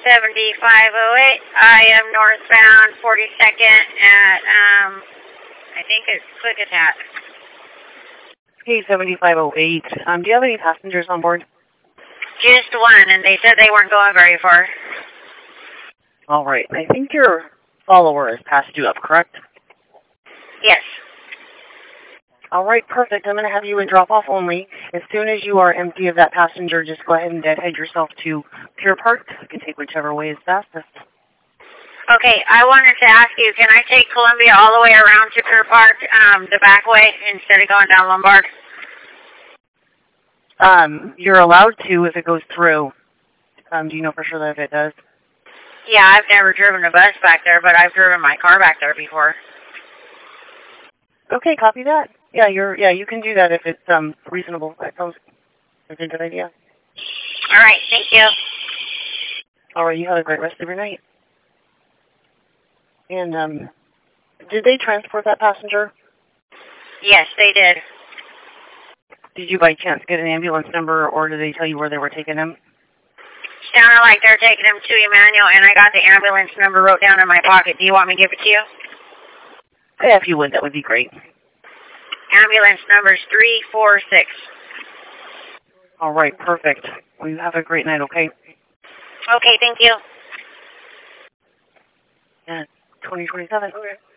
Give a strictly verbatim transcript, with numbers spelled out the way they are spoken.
seventy-five oh eight. I am northbound forty-second at, um, I think it's Klickitat. K seventy-five oh eight. Um, do you have any passengers on board? Just one, and they said they weren't going very far. All right. I think your follower has passed you up, correct? Yes. All right, perfect. I'm going to have you in drop-off only. As soon as you are empty of that passenger, just go ahead and deadhead yourself to Pier Park. You can take whichever way is fastest. Okay, I wanted to ask you, can I take Columbia all the way around to Pier Park, um, the back way, instead of going down Lombard? Um, you're allowed to if it goes through. Um, do you know for sure that if it does? Yeah, I've never driven a bus back there, but I've driven my car back there before. Okay, copy that. Yeah, you're. Yeah, you can do that if it's um reasonable. That sounds like a good idea. All right, thank you. All right, you have a great rest of your night. And um, did they transport that passenger? Yes, they did. Did you by chance get an ambulance number, or did they tell you where they were taking him? Sounded like they're taking him to Emmanuel, and I got the ambulance number wrote down in my pocket. Do you want me to give it to you? Yeah, if you would, that would be great. Ambulance number is three four six. All right, perfect. Well, you have a great night, okay? Okay, thank you. Yeah, twenty twenty-seven. Okay.